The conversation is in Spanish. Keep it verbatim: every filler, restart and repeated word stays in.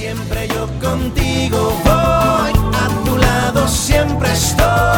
Siempre yo contigo voy, a tu lado siempre estoy.